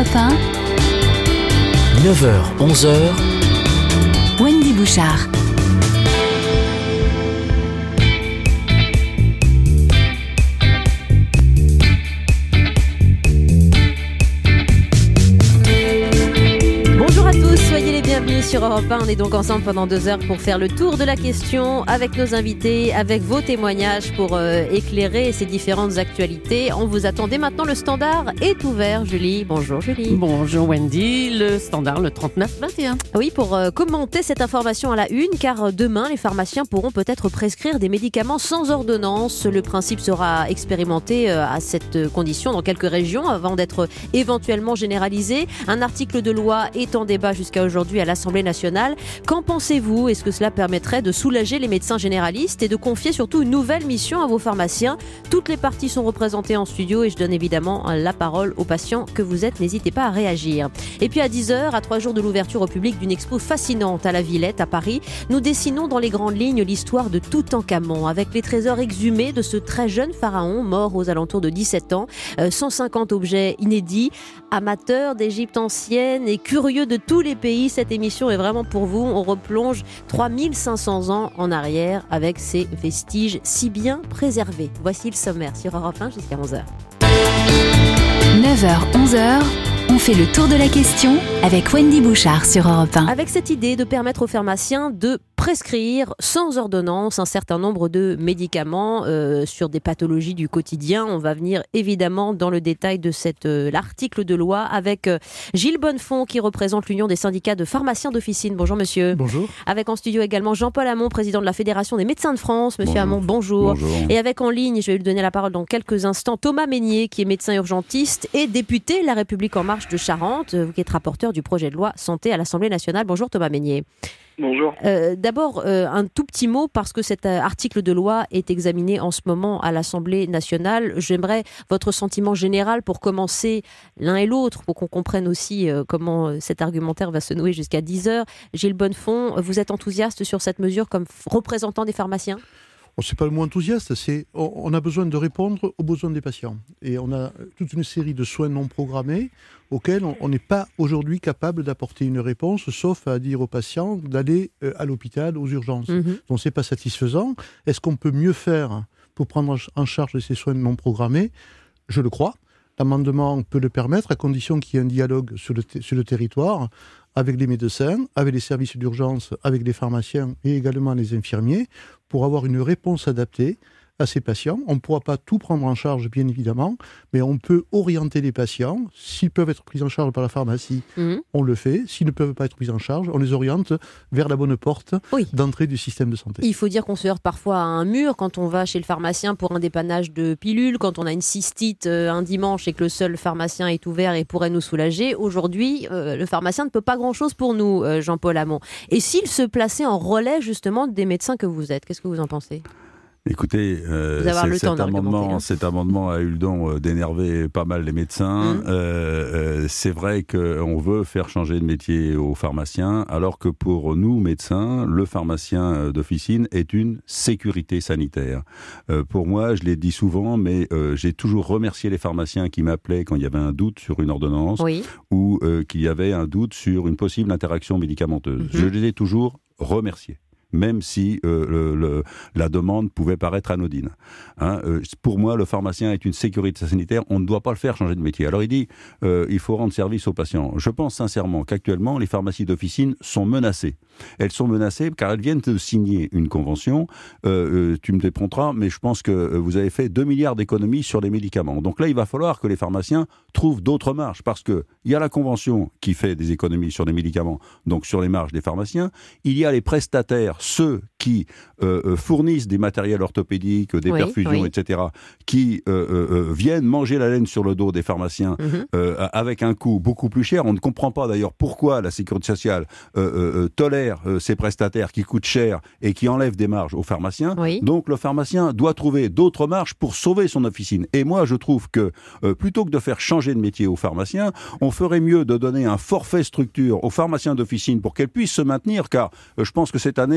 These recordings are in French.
Europe 1, 9h, 11h, Wendy Bouchard. Bonjour à tous, soyez les bienvenus sur Europe 1. On est donc ensemble pendant 2 heures pour faire le tour de la question avec nos invités, avec vos témoignages pour éclairer ces différentes actualités. On vous attend dès maintenant, le standard est ouvert. Julie, bonjour Julie. Bonjour Wendy, le standard le 39-21. Oui, pour commenter cette information à la une, car demain les pharmaciens pourront peut-être prescrire des médicaments sans ordonnance. Le principe sera expérimenté à cette condition dans quelques régions avant d'être éventuellement généralisé. Un article de loi est en débat jusqu'à aujourd'hui à l'Assemblée nationale. Qu'en pensez-vous ? Est-ce que cela permettrait de soulager les médecins généralistes et de confier surtout une nouvelle mission à vos pharmaciens ? Toutes les parties sont représentées en studio et je donne évidemment la parole aux patients que vous êtes. N'hésitez pas à réagir. Et puis à 10h, à 3 jours de l'ouverture au public d'une expo fascinante à la Villette à Paris, nous dessinons dans les grandes lignes l'histoire de Toutankhamon avec les trésors exhumés de ce très jeune pharaon mort aux alentours de 17 ans. 150 objets inédits. Amateurs d'Égypte ancienne et curieux de tous les pays, cette émission est vraiment pour vous. On replonge 3500 ans en arrière avec ces vestiges si bien préservés. Voici le sommaire sur Europe 1 jusqu'à 11h. 9h, 11h, on fait le tour de la question avec Wendy Bouchard sur Europe 1. Avec cette idée de permettre aux pharmaciens de prescrire sans ordonnance un certain nombre de médicaments sur des pathologies du quotidien. On va venir évidemment dans le détail de l'article de loi avec Gilles Bonnefond qui représente l'Union des syndicats de pharmaciens d'officine. Bonjour monsieur. Bonjour. Avec en studio également Jean-Paul Hamon, président de la Fédération des médecins de France. Monsieur Hamon, bonjour. Bonjour. Et avec en ligne, je vais lui donner la parole dans quelques instants, Thomas Meignier qui est médecin urgentiste et député La République En Marche de Charente, vous qui êtes rapporteur du projet de loi santé à l'Assemblée nationale. Bonjour Thomas Meignier. Bonjour. D'abord, un tout petit mot parce que cet article de loi est examiné en ce moment à l'Assemblée nationale. J'aimerais votre sentiment général pour commencer l'un et l'autre, pour qu'on comprenne aussi comment cet argumentaire va se nouer jusqu'à 10h. Gilles Bonnefond, vous êtes enthousiaste sur cette mesure comme représentant des pharmaciens ? C'est pas le mot enthousiaste, on a besoin de répondre aux besoins des patients. Et on a toute une série de soins non programmés auxquels on n'est pas aujourd'hui capable d'apporter une réponse, sauf à dire aux patients d'aller à l'hôpital, aux urgences. Donc c'est pas satisfaisant. Est-ce qu'on peut mieux faire pour prendre en charge de ces soins non programmés ? Je le crois. L'amendement peut le permettre à condition qu'il y ait un dialogue sur le territoire avec les médecins, avec les services d'urgence, avec les pharmaciens et également les infirmiers, pour avoir une réponse adaptée à ces patients. On ne pourra pas tout prendre en charge, bien évidemment, mais on peut orienter les patients. S'ils peuvent être pris en charge par la pharmacie, on le fait. S'ils ne peuvent pas être pris en charge, on les oriente vers la bonne porte d'entrée du système de santé. Il faut dire qu'on se heurte parfois à un mur quand on va chez le pharmacien pour un dépannage de pilules, quand on a une cystite un dimanche et que le seul pharmacien est ouvert et pourrait nous soulager. Aujourd'hui, le pharmacien ne peut pas grand-chose pour nous, Jean-Paul Hamon. Et s'il se plaçait en relais justement des médecins que vous êtes, qu'est-ce que vous en pensez ? Écoutez, cet amendement a eu le don d'énerver pas mal les médecins. C'est vrai qu'on veut faire changer de métier aux pharmaciens, alors que pour nous, médecins, le pharmacien d'officine est une sécurité sanitaire. Pour moi, je l'ai dit souvent, mais j'ai toujours remercié les pharmaciens qui m'appelaient quand il y avait un doute sur une ordonnance ou qu'il y avait un doute sur une possible interaction médicamenteuse. Je les ai toujours remerciés, même si la demande pouvait paraître anodine. Pour moi, le pharmacien est une sécurité sanitaire, on ne doit pas le faire changer de métier. Alors il dit, il faut rendre service aux patients. Je pense sincèrement qu'actuellement, les pharmacies d'officine sont menacées. Elles sont menacées car elles viennent de signer une convention, tu me déponteras, mais je pense que vous avez fait 2 milliards d'économies sur les médicaments. Donc là, il va falloir que les pharmaciens trouvent d'autres marges, parce qu'il y a la convention qui fait des économies sur les médicaments, donc sur les marges des pharmaciens. Il y a les prestataires, ceux qui fournissent des matériels orthopédiques, des perfusions, etc., qui viennent manger la laine sur le dos des pharmaciens avec un coût beaucoup plus cher. On ne comprend pas d'ailleurs pourquoi la sécurité sociale tolère ces prestataires qui coûtent cher et qui enlèvent des marges aux pharmaciens. Donc le pharmacien doit trouver d'autres marges pour sauver son officine. Et moi, je trouve que plutôt que de faire changer de métier aux pharmaciens, on ferait mieux de donner un forfait structure aux pharmaciens d'officine pour qu'elles puissent se maintenir, car je pense que cette année,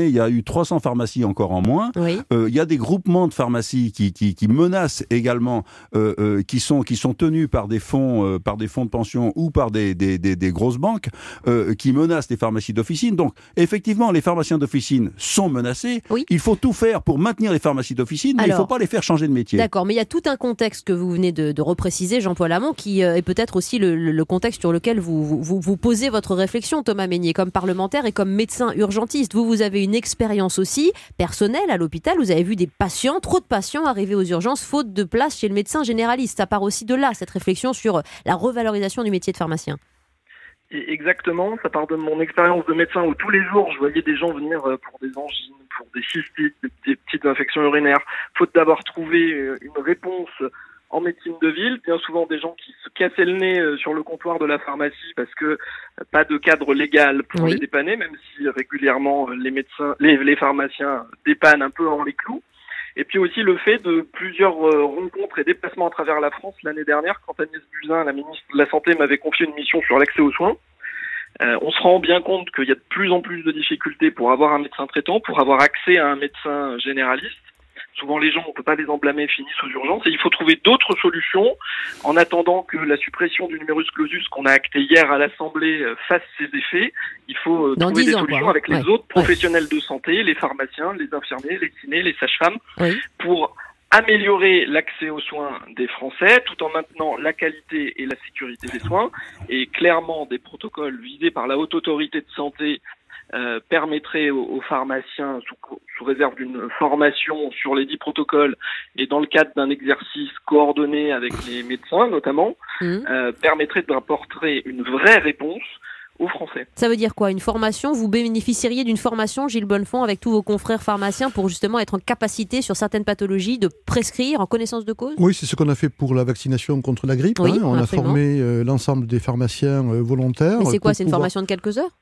il y a eu 300 pharmacies encore en moins. Oui. Il y a des groupements de pharmacies qui menacent également, qui sont tenus par des fonds de pension ou par des grosses banques qui menacent les pharmacies d'officine. Donc, effectivement, les pharmaciens d'officine sont menacés. Oui. Il faut tout faire pour maintenir les pharmacies d'officine, mais il ne faut pas les faire changer de métier. D'accord, mais il y a tout un contexte que vous venez de repréciser, Jean-Paul Hamon, qui est peut-être aussi le contexte sur lequel vous posez votre réflexion, Thomas Mesnier, comme parlementaire et comme médecin urgentiste. Vous avez une expérience aussi personnelle à l'hôpital. Vous avez vu des patients, trop de patients arriver aux urgences faute de place chez le médecin généraliste. Ça part aussi de là, cette réflexion sur la revalorisation du métier de pharmacien. Exactement, ça part de mon expérience de médecin où tous les jours je voyais des gens venir pour des angines, pour des cystites, des petites infections urinaires, faute d'avoir trouvé une réponse en médecine de ville, bien souvent des gens qui se cassaient le nez sur le comptoir de la pharmacie parce que pas de cadre légal pour les dépanner, même si régulièrement les pharmaciens dépannent un peu en les clous. Et puis aussi le fait de plusieurs rencontres et déplacements à travers la France l'année dernière, quand Agnès Buzyn, la ministre de la Santé, m'avait confié une mission sur l'accès aux soins. On se rend bien compte qu'il y a de plus en plus de difficultés pour avoir un médecin traitant, pour avoir accès à un médecin généraliste. Souvent les gens, on ne peut pas les en blâmer, finissent aux urgences et il faut trouver d'autres solutions en attendant que la suppression du numerus clausus qu'on a acté hier à l'Assemblée fasse ses effets. Il faut trouver des solutions avec les autres professionnels de santé, les pharmaciens, les infirmiers, les kinés, les sages-femmes, pour améliorer l'accès aux soins des Français tout en maintenant la qualité et la sécurité des soins. Et clairement, des protocoles visés par la Haute Autorité de Santé permettrait aux pharmaciens, sous réserve d'une formation sur les 10 protocoles et dans le cadre d'un exercice coordonné avec les médecins notamment, permettrait d'apporter une vraie réponse aux Français. Ça veut dire quoi? Une formation? Vous bénéficieriez d'une formation, Gilles Bonnefond, avec tous vos confrères pharmaciens pour justement être en capacité sur certaines pathologies de prescrire en connaissance de cause? Oui, c'est ce qu'on a fait pour la vaccination contre la grippe. Oui, on a formé l'ensemble des pharmaciens volontaires. Mais c'est quoi? C'est une formation de quelques heures?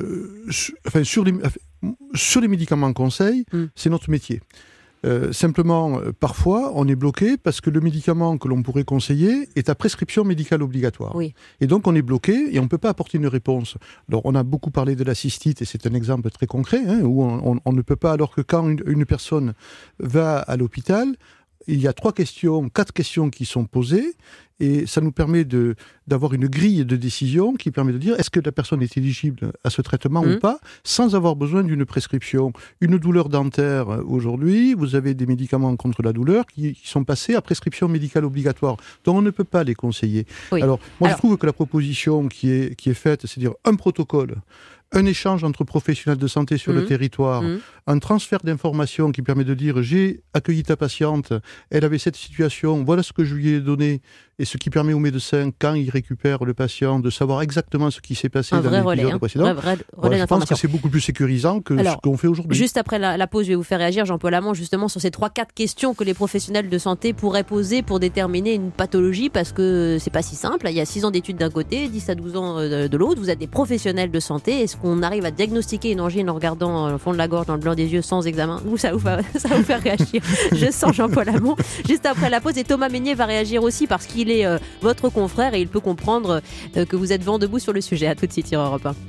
Sur les médicaments conseils, c'est notre métier. Simplement, parfois, on est bloqué parce que le médicament que l'on pourrait conseiller est à prescription médicale obligatoire. Oui. Et donc, on est bloqué et on ne peut pas apporter une réponse. Alors, on a beaucoup parlé de la cystite et c'est un exemple très concret, où on ne peut pas, alors que quand une personne va à l'hôpital, il y a 4 questions qui sont posées et ça nous permet d'avoir une grille de décision qui permet de dire est-ce que la personne est éligible à ce traitement ou pas, sans avoir besoin d'une prescription. Une douleur dentaire, aujourd'hui, vous avez des médicaments contre la douleur qui sont passés à prescription médicale obligatoire. Donc on ne peut pas les conseiller. Oui. Alors, je trouve que la proposition qui est faite, c'est-à-dire un protocole, un échange entre professionnels de santé sur le territoire, un transfert d'informations qui permet de dire j'ai accueilli ta patiente, elle avait cette situation, voilà ce que je lui ai donné, et ce qui permet au médecin, quand il récupère le patient, de savoir exactement ce qui s'est passé dans l'épisode précédent. Je pense que c'est beaucoup plus sécurisant que ce qu'on fait aujourd'hui. Juste après la pause, je vais vous faire réagir, Jean-Paul Hamon, justement sur ces 3-4 questions que les professionnels de santé pourraient poser pour déterminer une pathologie, parce que c'est pas si simple. Il y a 6 ans d'études d'un côté, 10 à 12 ans de l'autre. Vous êtes des professionnels de santé. Est-ce qu'on arrive à diagnostiquer une angine en regardant le fond de la gorge, dans le blanc des yeux, sans examen? Ça vous faire réagir. Je sens Jean-Paul Hamon. Juste après la pause, et Thomas Mesnier va réagir aussi parce qu'il est votre confrère et il peut comprendre que vous êtes vent debout sur le sujet. À tout de suite sur Europe 1.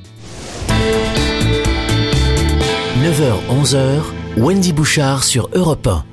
9h-11h, Wendy Bouchard sur Europe 1.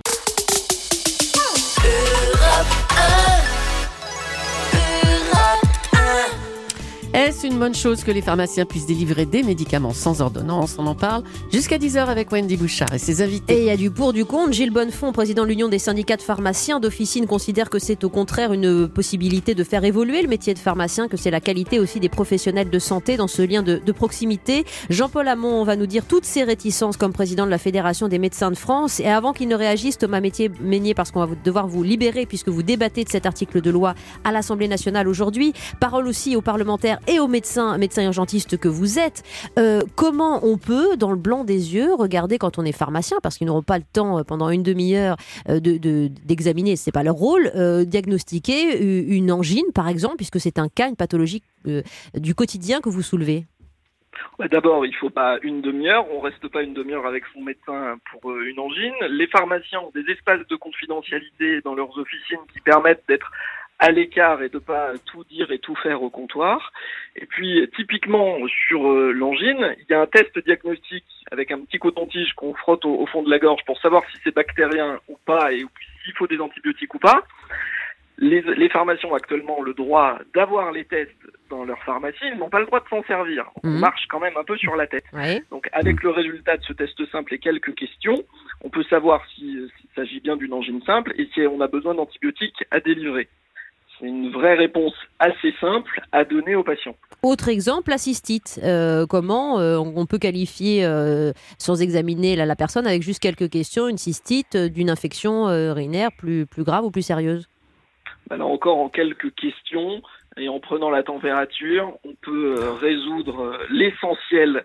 Est-ce une bonne chose que les pharmaciens puissent délivrer des médicaments sans ordonnance? On en parle jusqu'à 10h avec Wendy Bouchard et ses invités. Et il y a du pour, du contre. Gilles Bonnefond, président de l'Union des syndicats de pharmaciens d'officine, considère que c'est au contraire une possibilité de faire évoluer le métier de pharmacien, que c'est la qualité aussi des professionnels de santé dans ce lien de proximité. Jean-Paul Hamon va nous dire toutes ses réticences comme président de la Fédération des médecins de France. Et avant qu'il ne réagisse, Thomas Mesnier, parce qu'on va devoir vous libérer puisque vous débattez de cet article de loi à l'Assemblée nationale aujourd'hui. Parole aussi aux parlementaires et aux médecins urgentistes que vous êtes. Comment on peut, dans le blanc des yeux, regarder quand on est pharmacien, parce qu'ils n'auront pas le temps pendant une demi-heure d'examiner, c'est pas leur rôle, diagnostiquer une angine, par exemple, puisque c'est un cas, une pathologie du quotidien que vous soulevez? D'abord, il ne faut pas une demi-heure. On ne reste pas une demi-heure avec son médecin pour une angine. Les pharmaciens ont des espaces de confidentialité dans leurs officines qui permettent d'être à l'écart et de pas tout dire et tout faire au comptoir. Et puis, typiquement, sur l'angine, il y a un test diagnostique avec un petit coton-tige qu'on frotte au fond de la gorge pour savoir si c'est bactérien ou pas et s'il faut des antibiotiques ou pas. Les pharmaciens ont actuellement le droit d'avoir les tests dans leur pharmacie, ils n'ont pas le droit de s'en servir. On marche quand même un peu sur la tête. Oui. Donc avec le résultat de ce test simple et quelques questions, on peut savoir s'il s'agit bien d'une angine simple et si on a besoin d'antibiotiques à délivrer. C'est une vraie réponse assez simple à donner aux patients. Autre exemple, la cystite. Comment on peut qualifier, sans examiner la personne, avec juste quelques questions, une cystite d'une infection urinaire plus grave ou plus sérieuse ? Alors encore en quelques questions et en prenant la température, on peut résoudre l'essentiel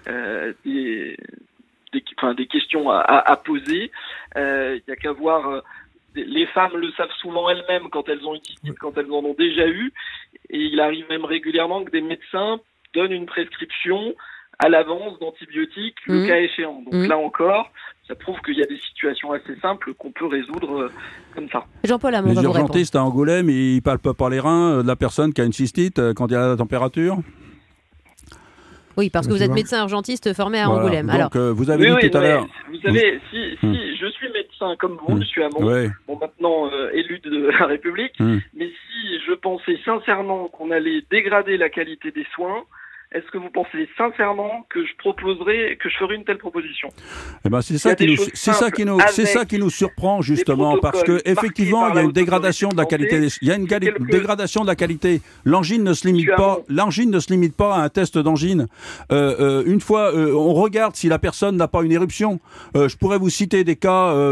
des questions à poser. Il n'y a qu'à voir, les femmes le savent souvent elles-mêmes quand elles ont une cystite, quand elles en ont déjà eu. Et il arrive même régulièrement que des médecins donnent une prescription à l'avance d'antibiotiques, le cas échéant. Donc là encore, ça prouve qu'il y a des situations assez simples qu'on peut résoudre comme ça. Jean-Paul Hamon, les urgentistes à Angoulême, ils ne palpent pas les reins de la personne qui a une cystite quand il y a la température ? Oui, parce que vous êtes médecin urgentiste formé à Angoulême. Donc, vous avez dit tout à l'heure... Vous savez, si je suis médecin comme vous, je suis à maintenant élu de la République, mais si je pensais sincèrement qu'on allait dégrader la qualité des soins, est-ce que vous pensez sincèrement que je ferai une telle proposition ? Eh ben, c'est ça qui nous surprend justement, parce que effectivement, il y a une dégradation de la qualité. Il y a une dégradation de la qualité. L'angine ne se limite pas à un test d'angine. Une fois, on regarde si la personne n'a pas une éruption. Je pourrais vous citer des cas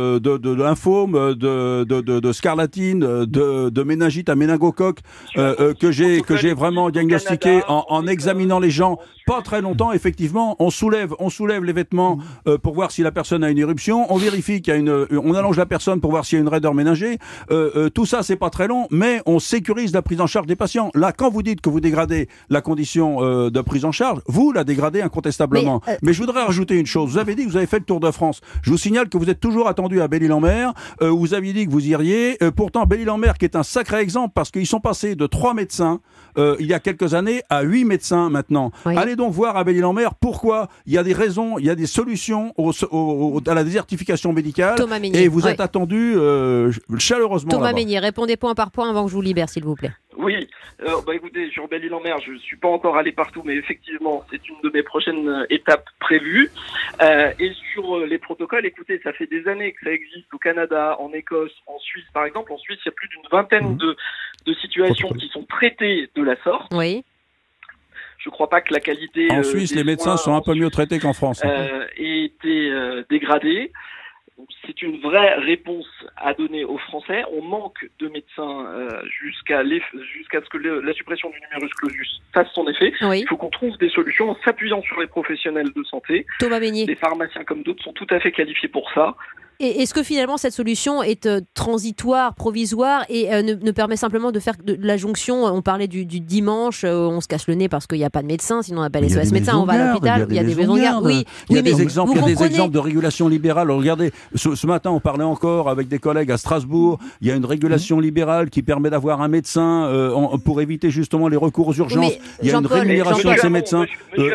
de lymphome, de scarlatine, de méningite à méningocoque que j'ai vraiment diagnostiqué en examinant les gens pas très longtemps. Effectivement, on soulève les vêtements pour voir si la personne a une éruption, on vérifie on allonge la personne pour voir s'il y a une raideur méningée. Tout ça, c'est pas très long, mais on sécurise la prise en charge des patients. Là, quand vous dites que vous dégradez la condition de prise en charge, vous la dégradez incontestablement. Mais je voudrais rajouter une chose. Vous avez dit que vous avez fait le Tour de France. Je vous signale que vous êtes toujours attendu à Belle-Île-en-Mer. Vous aviez dit que vous iriez. Pourtant, Belle-Île-en-Mer, qui est un sacré exemple, parce qu'ils sont passés de 3 médecins il y a quelques années à 8 médecins maintenant. Oui. Allez donc voir à Belle-Île-en-Mer pourquoi il y a des raisons, il y a des solutions à la désertification médicale. Thomas Meignier, et vous êtes attendu chaleureusement. Thomas Meignier, répondez point par point avant que je vous libère, s'il vous plaît. Oui, écoutez, sur Belle-Île-en-Mer, je ne suis pas encore allé partout, mais effectivement, c'est une de mes prochaines étapes prévues. Et sur les protocoles, écoutez, ça fait des années que ça existe au Canada, en Écosse, en Suisse, par exemple. En Suisse, il y a plus d'une vingtaine de situations qui sont traitées de la sorte. Oui. Je ne crois pas que la qualité... En Suisse, les médecins sont un peu mieux traités qu'en France. Ait été dégradée. C'est une vraie réponse à donner aux Français. On manque de médecins jusqu'à ce que la suppression du numerus clausus fasse son effet. Oui. Il faut qu'on trouve des solutions en s'appuyant sur les professionnels de santé. Thomas Meignier. Les pharmaciens comme d'autres sont tout à fait qualifiés pour ça. Et est-ce que finalement cette solution est transitoire, provisoire et ne permet simplement de faire de la jonction? On parlait du dimanche, on se casse le nez parce qu'il n'y a pas de médecin, sinon on appelle SOS médecin, on va à l'hôpital, il y a des maisons de garde. Oui, il y a des exemples de régulation libérale. Regardez, ce matin on parlait encore avec des collègues à Strasbourg, il y a une régulation libérale qui permet d'avoir un médecin pour éviter justement les recours aux urgences. Il y a une rémunération de ces médecins.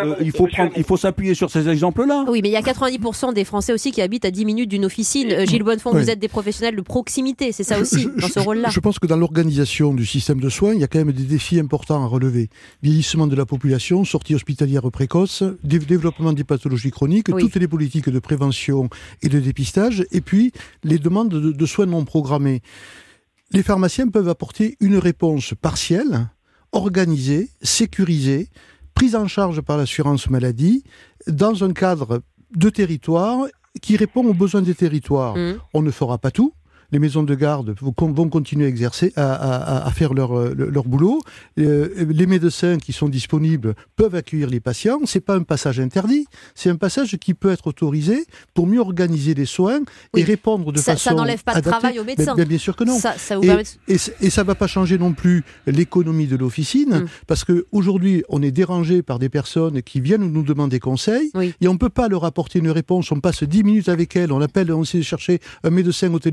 Il faut s'appuyer sur ces exemples-là. Oui, mais il y a 90% des Français aussi qui habitent à 10 minutes d'une officine. Gilles Bonnefond, vous êtes des professionnels de proximité, c'est ça aussi, dans ce rôle-là. Je pense que dans l'organisation du système de soins, il y a quand même des défis importants à relever. Vieillissement de la population, sortie hospitalière précoce, développement des pathologies chroniques, toutes les politiques de prévention et de dépistage, et puis les demandes de soins non programmés. Les pharmaciens peuvent apporter une réponse partielle, organisée, sécurisée, prise en charge par l'assurance maladie, dans un cadre de territoire qui répond aux besoins des territoires. On ne fera pas tout. Les maisons de garde vont continuer à exercer, à faire leur boulot. Les médecins qui sont disponibles peuvent accueillir les patients. C'est pas un passage interdit, c'est un passage qui peut être autorisé pour mieux organiser les soins et répondre de façon ça n'enlève pas de adaptée. travail aux médecins. Bien sûr que non. Ça vous permet... et ça va pas changer non plus l'économie de l'officine, parce que aujourd'hui on est dérangé par des personnes qui viennent nous demander conseil et on peut pas leur apporter une réponse. On passe 10 minutes avec elles, on appelle, on essaie de chercher un médecin au téléphone pour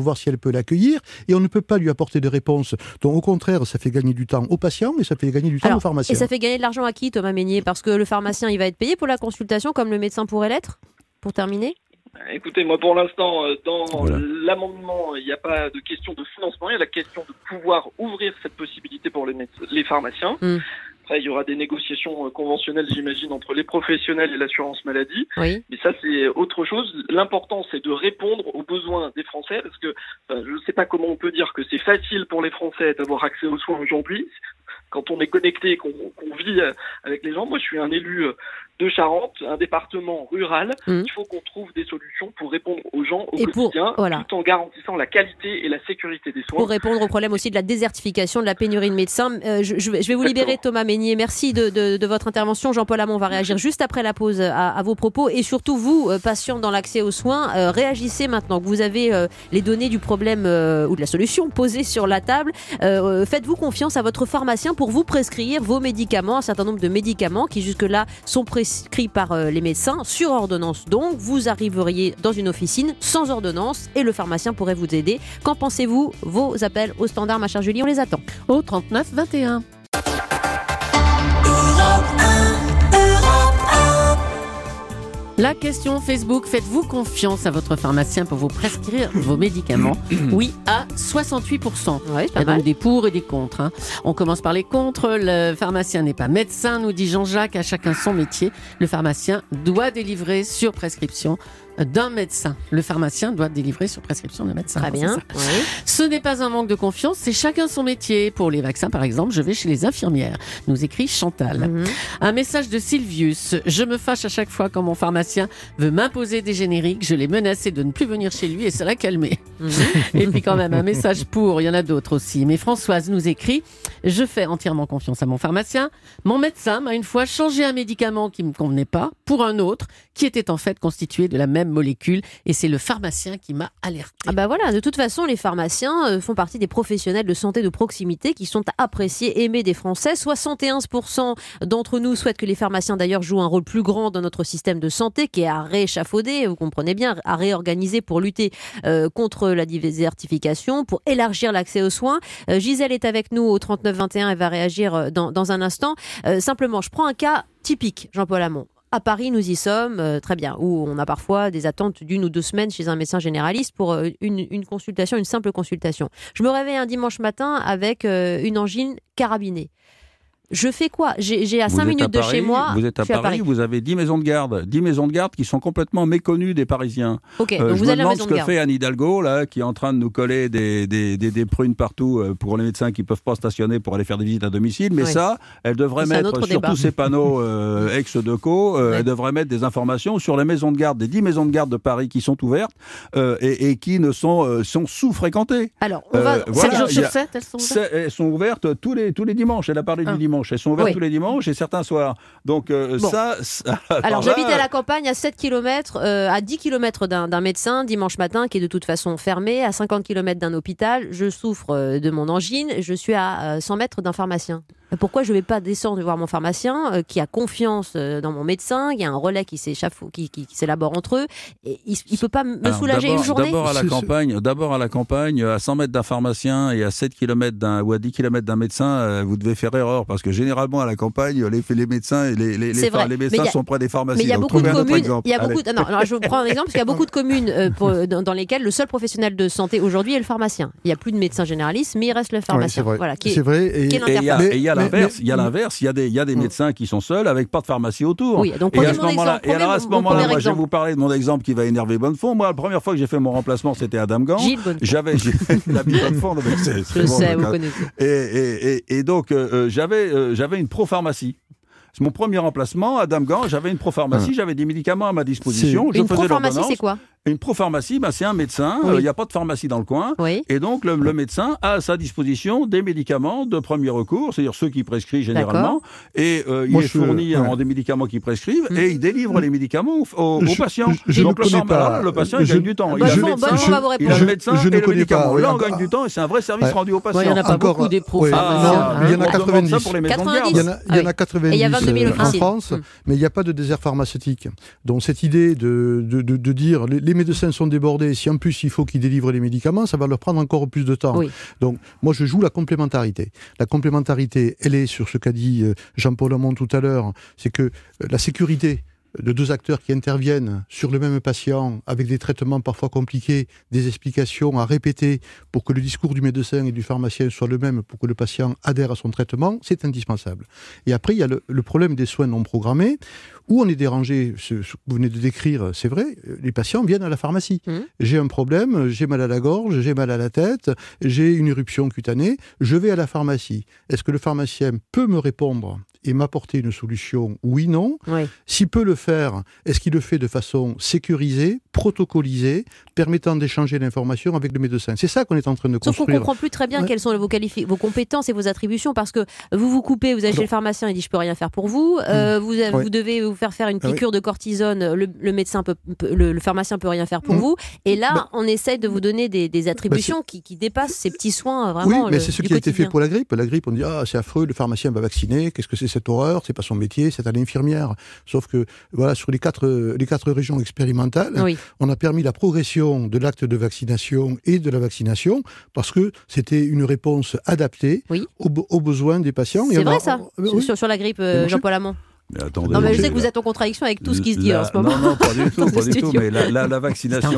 voir si elle peut l'accueillir, et on ne peut pas lui apporter de réponse. Donc au contraire, ça fait gagner du temps aux patients, et ça fait gagner du temps aux pharmaciens. Et ça fait gagner de l'argent à qui, Thomas Mesnier? Parce que le pharmacien, il va être payé pour la consultation comme le médecin pourrait l'être? Pour terminer? Écoutez, moi pour l'instant, dans l'amendement, il n'y a pas de question de financement, il y a la question de pouvoir ouvrir cette possibilité pour les pharmaciens. Après, il y aura des négociations conventionnelles, j'imagine, entre les professionnels et l'assurance maladie. Oui. Mais ça, c'est autre chose. L'important, c'est de répondre aux besoins des Français, parce que je ne sais pas comment on peut dire que c'est facile pour les Français d'avoir accès aux soins aujourd'hui. Quand on est connecté, qu'on vit avec les gens. Moi, je suis un élu de Charente, un département rural. Il faut qu'on trouve des solutions pour répondre aux gens au quotidien, tout en garantissant la qualité et la sécurité des soins. Pour répondre au problème aussi de la désertification, de la pénurie de médecins. Je vais vous libérer, Thomas Mesnier. Merci de votre intervention. Jean-Paul Hamon va réagir juste après la pause à vos propos. Et surtout, vous, patients dans l'accès aux soins, réagissez maintenant que vous avez les données du problème ou de la solution posées sur la table. Faites-vous confiance à votre pharmacien pour vous prescrire vos médicaments, un certain nombre de médicaments qui jusque-là sont prescrits par les médecins sur ordonnance. Donc, vous arriveriez dans une officine sans ordonnance et le pharmacien pourrait vous aider. Qu'en pensez-vous? Vos appels au standard, ma chère Julie, on les attend. Au 39 21. La question Facebook, faites-vous confiance à votre pharmacien pour vous prescrire vos médicaments? Oui, à 68%. Ouais, il y a donc des pour et des contre. On commence par les contre. Le pharmacien n'est pas médecin, nous dit Jean-Jacques, à chacun son métier. Le pharmacien doit délivrer sur prescription d'un médecin. Le pharmacien doit délivrer sur prescription d'un médecin. Très bien. Oui. Ce n'est pas un manque de confiance, c'est chacun son métier. Pour les vaccins, par exemple, je vais chez les infirmières, nous écrit Chantal. Un message de Sylvius. Je me fâche à chaque fois quand mon pharmacien veut m'imposer des génériques. Je l'ai menacé de ne plus venir chez lui et ça l'a calmé. Et puis quand même, un message pour, il y en a d'autres aussi. Mais Françoise nous écrit: je fais entièrement confiance à mon pharmacien. Mon médecin m'a une fois changé un médicament qui ne me convenait pas pour un autre qui était en fait constitué de la même molécule, et c'est le pharmacien qui m'a alerté. Ah bah voilà, de toute façon, les pharmaciens font partie des professionnels de santé de proximité qui sont appréciés, aimés des Français. 71% d'entre nous souhaitent que les pharmaciens d'ailleurs jouent un rôle plus grand dans notre système de santé, qui est à rééchafauder, vous comprenez bien, à réorganiser pour lutter contre la désertification, pour élargir l'accès aux soins. Gisèle est avec nous au 3921, elle va réagir dans un instant. Simplement, je prends un cas typique, Jean-Paul Hamon. À Paris, nous y sommes, très bien, où on a parfois des attentes d'1 ou 2 semaines chez un médecin généraliste pour une consultation, une simple consultation. Je me réveille un dimanche matin avec une angine carabinée. Je fais quoi? J'ai à 5 minutes de chez moi. Vous êtes à Paris, vous avez 10 maisons de garde. 10 maisons de garde qui sont complètement méconnues des Parisiens. Ok, donc vous allez à la maison de garde. Je me demande ce que fait Anne Hidalgo, là, qui est en train de nous coller des prunes partout pour les médecins qui ne peuvent pas stationner pour aller faire des visites à domicile. Mais ça, elle devrait mettre sur tous ces panneaux ex-Deco, elle devrait mettre des informations sur les maisons de garde, des 10 maisons de garde de Paris qui sont ouvertes et qui ne sont sous-fréquentées. Alors, on va 7 jours sur 7, elles sont ouvertes. Elles sont ouvertes tous les dimanches. Elle a parlé du dimanche. Elles sont ouvertes tous les dimanches et certains soirs. Donc ça... Alors j'habite à la campagne, à 7 km, à 10 km d'un médecin, dimanche matin, qui est de toute façon fermé, à 50 km d'un hôpital. Je souffre de mon angine, je suis à 100 mètres d'un pharmacien. Pourquoi je ne vais pas descendre voir mon pharmacien qui a confiance dans mon médecin? Il y a un relais qui s'élabore entre eux. Et il ne peut pas me soulager une journée? D'abord à la campagne, à 100 mètres d'un pharmacien et à 7 km ou à 10 km d'un médecin, vous devez faire erreur parce que généralement à la campagne, les médecins et les médecins sont près des pharmacies. Mais il y a beaucoup de communes. Je vous prends un exemple parce qu'il y a beaucoup de communes dans lesquelles le seul professionnel de santé aujourd'hui est le pharmacien. Il n'y a plus de médecin généraliste, mais il reste le pharmacien. Ouais, c'est vrai. Et il y a l'inverse, il y a des médecins qui sont seuls avec pas de pharmacie autour. Oui, donc et à ce moment-là, moi je vais vous parler de mon exemple qui va énerver Bonnefond. Moi, la première fois que j'ai fait mon remplacement, c'était à Damgand. J'avais l'habit Bonnefond, je sais, vous connaissez. Et donc j'avais une propharmacie. C'est mon premier remplacement à Damgand, j'avais une propharmacie, j'avais des médicaments à ma disposition. Une propharmacie, c'est quoi ? Une propharmacie, c'est un médecin, il n'y a pas de pharmacie dans le coin, et donc le médecin a à sa disposition des médicaments de premier recours, c'est-à-dire ceux qu'il prescrit généralement, et il est fourni en des médicaments qu'il prescrivent, et il délivre les médicaments aux patients. Donc le patient, il gagne du temps. Il a le médecin et le médicament. Là, on gagne du temps, et c'est un vrai service rendu aux patients. Il n'y en a pas beaucoup des propharmaciens. Il y en a 90. Il y en a 90 en France, mais il n'y a pas de désert pharmaceutique. Donc cette idée de dire les médecins sont débordés, si en plus il faut qu'ils délivrent les médicaments, ça va leur prendre encore plus de temps. Oui. Donc, moi, je joue la complémentarité. La complémentarité, elle est sur ce qu'a dit Jean-Paul Hamon tout à l'heure, c'est que la sécurité de deux acteurs qui interviennent sur le même patient avec des traitements parfois compliqués, des explications à répéter pour que le discours du médecin et du pharmacien soit le même pour que le patient adhère à son traitement, c'est indispensable. Et après, il y a le problème des soins non programmés où on est dérangé, ce que vous venez de décrire, c'est vrai, les patients viennent à la pharmacie. J'ai un problème, j'ai mal à la gorge, j'ai mal à la tête, j'ai une éruption cutanée, je vais à la pharmacie. Est-ce que le pharmacien peut me répondre et m'apporter une solution? Oui, non. Oui. S'il peut le faire, est-ce qu'il le fait de façon sécurisée, protocolisée, permettant d'échanger l'information avec le médecin? C'est ça qu'on est en train de construire. Sauf qu'on ne comprend plus très bien quelles sont vos compétences et vos attributions, parce que vous coupez, vous allez chez le pharmacien, il dit je peux rien faire pour vous, vous devez vous faire une piqûre de cortisone, le pharmacien peut rien faire pour vous, et là on essaie de vous donner des attributions qui dépassent ces petits soins vraiment. Oui, mais c'est ce qui a été fait pour la grippe. La grippe, on dit c'est affreux, le pharmacien va vacciner, qu'est-ce que c'est cette horreur? C'est pas son métier, c'est à l'infirmière. Sauf que voilà, sur les quatre régions expérimentales, on a permis la progression de l'acte de vaccination et de la vaccination parce que c'était une réponse adaptée aux besoins des patients. C'est vrai ça, sur la grippe, Jean-Paul Hamon. Mais attendez, non, mais je sais que vous êtes en contradiction avec tout ce qui se dit en ce moment. Non, pas du tout. Mais la vaccination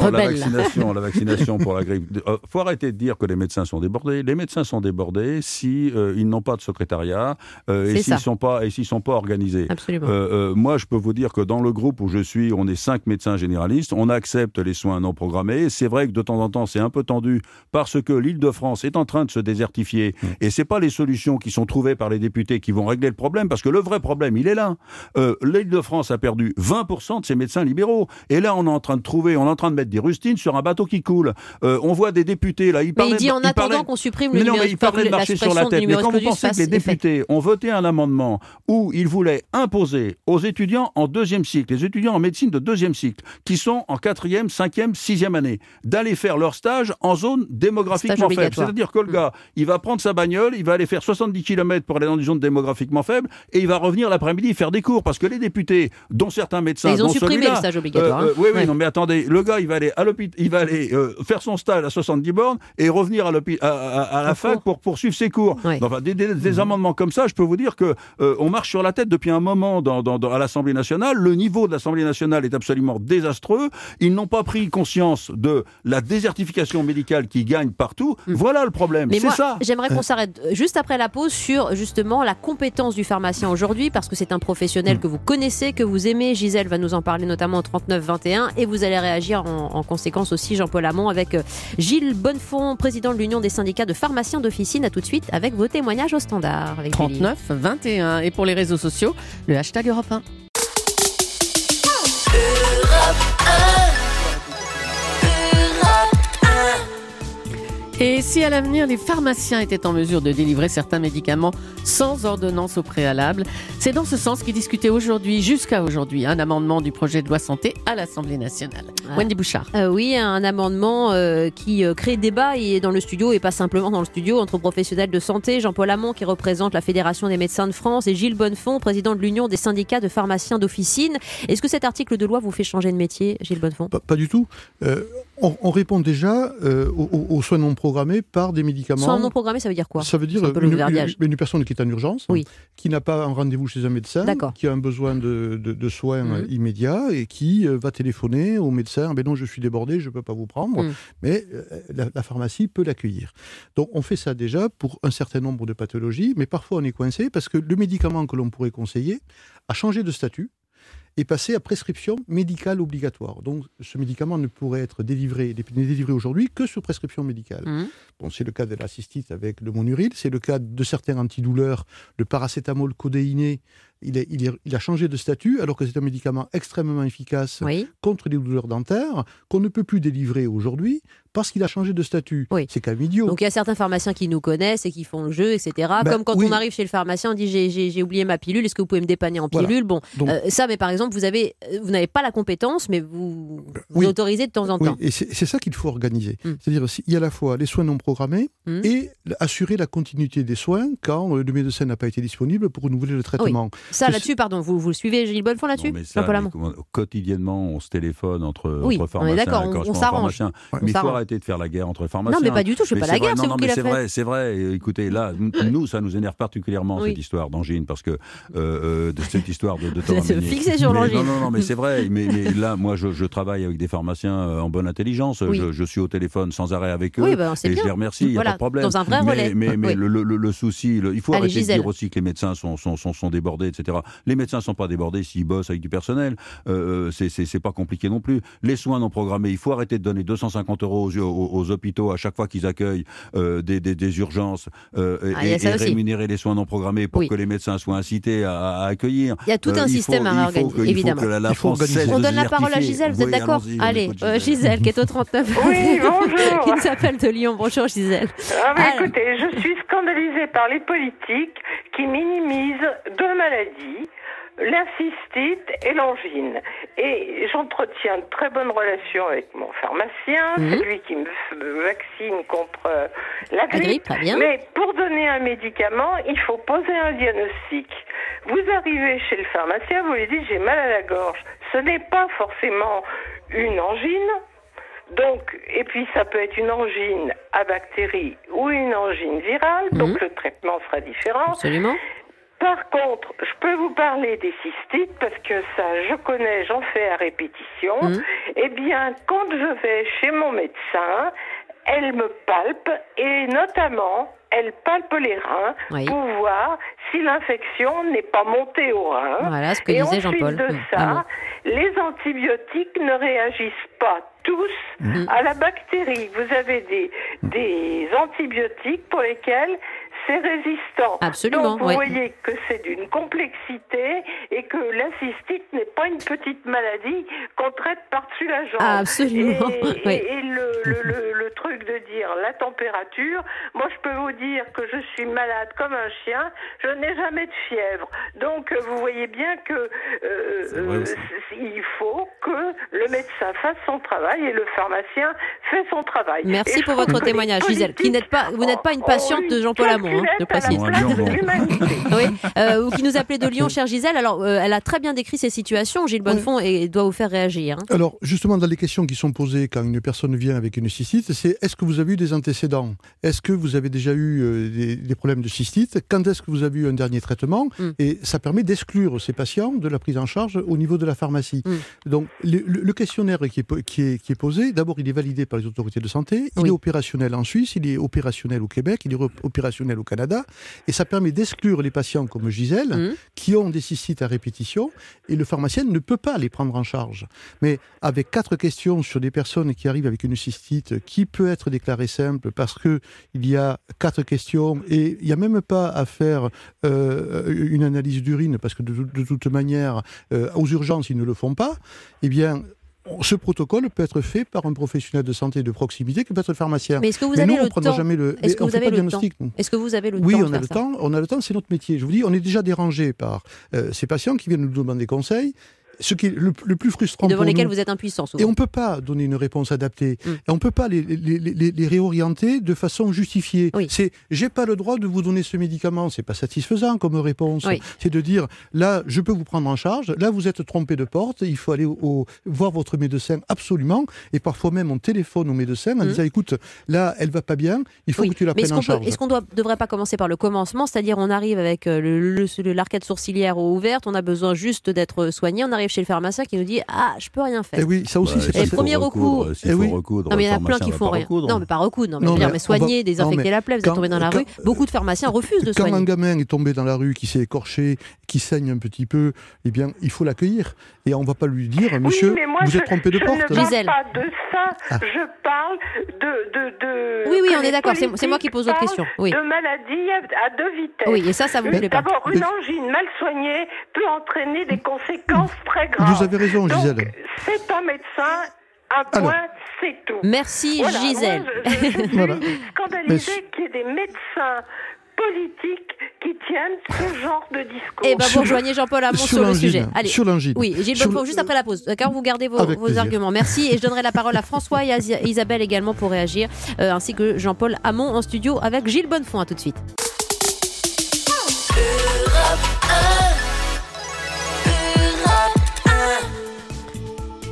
pour la grippe. Faut arrêter de dire que les médecins sont débordés. Les médecins sont débordés si ils n'ont pas de secrétariat et s'ils sont pas organisés. Absolument. Moi, je peux vous dire que dans le groupe où je suis, on est 5 médecins généralistes. On accepte les soins non programmés. C'est vrai que de temps en temps, c'est un peu tendu parce que l'Île-de-France est en train de se désertifier et c'est pas les solutions qui sont trouvées par les députés qui vont régler le problème, parce que le vrai problème, il est là. L'Île-de-France a perdu 20% de ses médecins libéraux. Et là, on est en train de mettre des rustines sur un bateau qui coule. On voit des députés, là, il dit en attendant qu'on supprime le numéro il parlait de marcher sur la tête. Mais quand vous pensez que les députés ont voté un amendement où ils voulaient imposer aux étudiants en 2e cycle, les étudiants en médecine de 2e cycle, qui sont en 4e, 5e, 6e année, d'aller faire leur stage en zone démographiquement faible. C'est-à-dire que le gars, il va prendre sa bagnole, il va aller faire 70 km pour aller dans une zone démographiquement faible, et il va revenir l'après-midi faire des cours, parce que les députés, dont certains médecins, ils ont supprimé le stage obligatoire. Non, mais attendez, le gars, il va aller à l'hôpital, il va aller faire son stage à 70 bornes et revenir à la fac pour poursuivre ses cours. Enfin, des amendements comme ça, je peux vous dire que on marche sur la tête depuis un moment à l'Assemblée nationale. Le niveau de l'Assemblée nationale est absolument désastreux. Ils n'ont pas pris conscience de la désertification médicale qui gagne partout. Voilà le problème. Mais c'est ça. J'aimerais qu'on s'arrête juste après la pause sur justement la compétence du pharmacien aujourd'hui, parce que c'est un professionnel que vous connaissez, que vous aimez. Gisèle va nous en parler notamment au 39-21 et vous allez réagir en conséquence aussi, Jean-Paul Hamon, avec Gilles Bonnefond, président de l'Union des syndicats de pharmaciens d'officine. À tout de suite avec vos témoignages au standard. 39-21 et pour les réseaux sociaux, le hashtag Europe 1. Et si à l'avenir les pharmaciens étaient en mesure de délivrer certains médicaments sans ordonnance au préalable, c'est dans ce sens qu'est discuté aujourd'hui, jusqu'à aujourd'hui, un amendement du projet de loi santé à l'Assemblée nationale. Wendy Bouchard. Oui, un amendement qui crée débat et dans le studio, et pas simplement dans le studio, entre professionnels de santé. Jean-Paul Hamon, qui représente la Fédération des médecins de France, et Gilles Bonnefond, président de l'Union des syndicats de pharmaciens d'officine. Est-ce que cet article de loi vous fait changer de métier, Gilles Bonnefond ? Pas du tout. On répond déjà aux soins non programmés par des médicaments. Soins non programmés, ça veut dire quoi ? Ça veut dire une personne qui est en urgence, qui n'a pas un rendez-vous chez un médecin, qui a un besoin de soins immédiats et qui va téléphoner au médecin. Non, je suis débordé, je ne peux pas vous prendre. Mais la pharmacie peut l'accueillir. Donc on fait ça déjà pour un certain nombre de pathologies, mais parfois on est coincé parce que le médicament que l'on pourrait conseiller a changé de statut et passé à prescription médicale obligatoire. Donc, ce médicament ne pourrait être n'est délivré aujourd'hui que sur prescription médicale. Bon, c'est le cas de la cystite avec le Monuril, c'est le cas de certains antidouleurs, le paracétamol codéiné. Il a changé de statut alors que c'est un médicament extrêmement efficace contre les douleurs dentaires qu'on ne peut plus délivrer aujourd'hui parce qu'il a changé de statut. C'est quand même idiot. Donc il y a certains pharmaciens qui nous connaissent et qui font le jeu, etc. Comme quand on arrive chez le pharmacien, on dit j'ai oublié ma pilule, est-ce que vous pouvez me dépanner en pilule ? Bon, ça, mais par exemple, vous n'avez pas la compétence, mais vous autorisez de temps en temps. Et c'est ça qu'il faut organiser. C'est-à-dire il y a à la fois les soins non programmés et assurer la continuité des soins quand le médecin n'a pas été disponible pour renouveler le traitement. Ça, là-dessus, pardon, vous le suivez, Gilles Bonnefond, là-dessus? Quotidiennement, on se téléphone entre pharmaciens. On est d'accord, on s'arrange. Mais il faut arrêter de faire la guerre entre pharmaciens. Non, mais pas du tout, je ne fais pas la guerre, c'est vous qui la faites. C'est vrai. Écoutez, là, nous, ça nous énerve particulièrement, cette histoire d'angine, parce que de cette histoire de Thomas Meunier. Fixé sur l'angine. Non, mais c'est vrai. Mais là, moi, je travaille avec des pharmaciens en bonne intelligence. Je suis au téléphone sans arrêt avec eux. Et je les remercie, il n'y a pas de problème. Dans un vrai relais. Mais le souci, il faut arrêter de dire aussi que les médecins sont débordés, etc. Les médecins ne sont pas débordés s'ils bossent avec du personnel. C'est pas compliqué non plus. Les soins non programmés, il faut arrêter de donner 250 € aux hôpitaux à chaque fois qu'ils accueillent des urgences et rémunérer les soins non programmés pour que les médecins soient incités à accueillir. Il y a tout un système à réorganiser, évidemment. On donne la parole à Gisèle, vous êtes d'accord? Allez, Gisèle, qui est au 39. Oui, bonjour. Qui nous appelle de Lyon. Bonjour, Gisèle. Écoutez, je suis scandalisée par les politiques qui minimisent deux maladies, la cystite et l'angine. Et j'entretiens de très bonnes relations avec mon pharmacien, c'est lui qui me vaccine contre la grippe. Très bien. Mais pour donner un médicament, il faut poser un diagnostic. Vous arrivez chez le pharmacien, vous lui dites j'ai mal à la gorge. Ce n'est pas forcément une angine. Donc, et puis ça peut être une angine à bactéries ou une angine virale, donc le traitement sera différent. Absolument. Par contre, je peux vous parler des cystites parce que ça, je connais, j'en fais à répétition. Eh bien, quand je vais chez mon médecin, elle me palpe et notamment, elle palpe les reins pour voir si l'infection n'est pas montée au rein. Voilà ce que disait Jean-Paul. Et ensuite de ça, les antibiotiques ne réagissent pas tous à la bactérie. Vous avez des antibiotiques pour lesquels c'est résistant. Absolument. Donc vous voyez que c'est d'une complexité et que la cystite n'est pas une petite maladie qu'on traite par-dessus la jambe. Absolument. Et le truc de dire la température, moi je peux vous dire que je suis malade comme un chien, je n'ai jamais de fièvre. Donc vous voyez bien que il faut que le médecin fasse son travail et le pharmacien fait son travail. Merci pour votre témoignage, Gisèle. Vous n'êtes pas une patiente de Jean-Paul Hamon, je précise. Qui nous appelait de Lyon, chère Gisèle. Alors, elle a très bien décrit ces situations, Gilles Bonnefond, et doit vous faire réagir. Alors, justement, dans les questions qui sont posées quand une personne vient avec une cystite, c'est est-ce que vous avez eu des antécédents? Est-ce que vous avez déjà eu des problèmes de cystite? Quand est-ce que vous avez eu un dernier traitement? Et ça permet d'exclure ces patients de la prise en charge au niveau de la pharmacie. Donc, le questionnaire qui est posé, d'abord, il est validé par les autorités de santé, il est opérationnel en Suisse, il est opérationnel au Québec, il est opérationnel au Canada, et ça permet d'exclure les patients comme Gisèle, qui ont des cystites à répétition, et le pharmacien ne peut pas les prendre en charge. Mais avec 4 questions sur des personnes qui arrivent avec une cystite qui peut être déclarée simple parce qu'il y a 4 questions, et il n'y a même pas à faire une analyse d'urine, parce que de toute manière, aux urgences, ils ne le font pas, eh bien, ce protocole peut être fait par un professionnel de santé de proximité qui peut être le pharmacien. Mais est-ce que vous avez le temps? Jamais Est-ce que vous avez le temps? Est-ce que vous avez le temps? Oui, on a le temps, c'est notre métier. Je vous dis, on est déjà dérangé par ces patients qui viennent nous demander conseil. Ce qui est le plus frustrant devant pour lesquels nous. vous êtes impuissant souvent. Et on ne peut pas donner une réponse adaptée. Et on ne peut pas les réorienter de façon justifiée. C'est « j'ai pas le droit de vous donner ce médicament ». C'est pas satisfaisant comme réponse. C'est de dire « là, je peux vous prendre en charge, là, vous êtes trompé de porte, il faut aller voir votre médecin absolument ». Et parfois même, on téléphone au médecin en disant « écoute, là, elle va pas bien, il faut que tu la prennes en charge ». Est-ce qu'on ne devrait pas commencer par le commencement? C'est-à-dire, on arrive avec l'arcade sourcilière ouverte, on a besoin juste d'être soigné, on arrive chez le pharmacien qui nous dit ah je peux rien faire. Et oui, ça aussi c'est pas. Et le premier recours. Non mais il y en a plein qui font rien. Non mais pas recoudre. Mais soigner, désinfecter la plaie. Vous êtes tombé dans la rue. Beaucoup de pharmaciens refusent de soigner. Quand un gamin est tombé dans la rue, qui s'est écorché, qui saigne un petit peu, eh bien il faut l'accueillir et on va pas lui dire monsieur vous êtes trompé de porte. Je ne parle pas de ça. Je parle de. Oui on est d'accord. C'est moi qui pose d'autres questions. Oui. De maladies à 2 vitesses. Oui et ça vous plaît pas. D'abord une angine mal soignée peut entraîner des conséquences très graves. Vous avez raison, Gisèle. Donc, c'est un médecin, un point, c'est tout. Merci, Gisèle. Moi, je suis scandalisée qu'il y ait des médecins politiques qui tiennent ce genre de discours. Et vous rejoignez Jean-Paul Hamon sur le sujet. Allez. Sur l'angine. Oui, Gilles Bonnefond, juste après la pause. D'accord, vous gardez vos arguments. Merci. Et je donnerai la parole à François et à Isabelle également pour réagir, ainsi que Jean-Paul Hamon en studio avec Gilles Bonnefond. À tout de suite.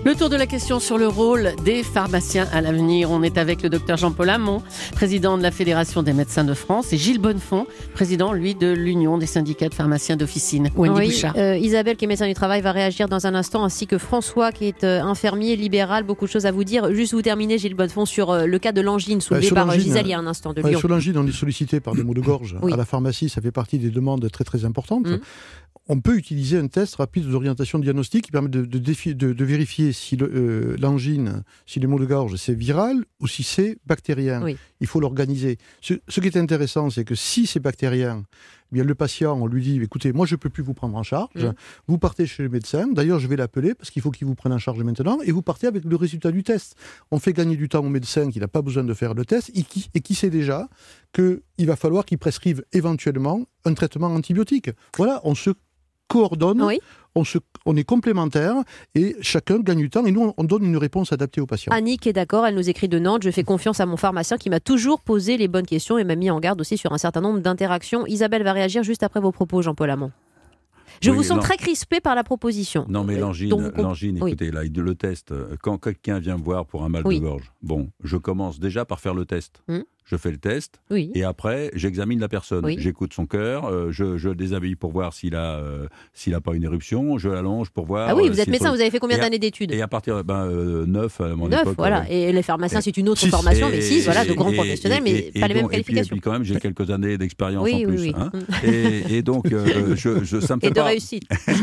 Le tour de la question sur le rôle des pharmaciens à l'avenir. On est avec le docteur Jean-Paul Hamon, président de la Fédération des médecins de France, et Gilles Bonnefond, président, lui, de l'Union des syndicats de pharmaciens d'officine. Wendy Bouchard. Isabelle, qui est médecin du travail, va réagir dans un instant, ainsi que François, qui est infirmier libéral. Beaucoup de choses à vous dire. Juste vous terminer, Gilles Bonnefond, sur le cas de l'angine soulevé par Gisèle il y a un instant de Lyon. Sur l'angine, on est sollicité par des maux de gorge. À la pharmacie, ça fait partie des demandes très très importantes. On peut utiliser un test rapide d'orientation diagnostique qui permet de vérifier si l'angine, si les maux de gorge, c'est viral ou si c'est bactérien. Il faut l'organiser. Ce qui est intéressant, c'est que si c'est bactérien, eh bien, le patient, on lui dit, écoutez, moi je ne peux plus vous prendre en charge, vous partez chez le médecin, d'ailleurs je vais l'appeler parce qu'il faut qu'il vous prenne en charge maintenant, et vous partez avec le résultat du test. On fait gagner du temps au médecin qui n'a pas besoin de faire le test et qui sait déjà qu'il va falloir qu'il prescrive éventuellement un traitement antibiotique. Voilà, on se coordonne, on est complémentaires et chacun gagne du temps et nous on donne une réponse adaptée aux patients. Annick est d'accord, elle nous écrit de Nantes, je fais confiance à mon pharmacien qui m'a toujours posé les bonnes questions et m'a mis en garde aussi sur un certain nombre d'interactions. Isabelle va réagir juste après vos propos, Jean-Paul Hamon. Je vous sens très crispé par la proposition. Non mais l'angine, écoutez, là, le test, quand quelqu'un vient me voir pour un mal de gorge, je commence déjà par faire le test. Je fais le test et après j'examine la personne. J'écoute son cœur, je le déshabille pour voir s'il a pas une éruption, je l'allonge pour voir. Ah oui, vous êtes médecin, vous avez fait combien d'années d'études? Et à partir 9 à mon 9, époque. voilà. Et les pharmaciens, c'est une autre formation, mais 6, de grands professionnels, mais pas les mêmes qualifications. Et puis quand même, j'ai quelques années d'expérience en plus. Hein. Et donc, ça me fait et de réussite.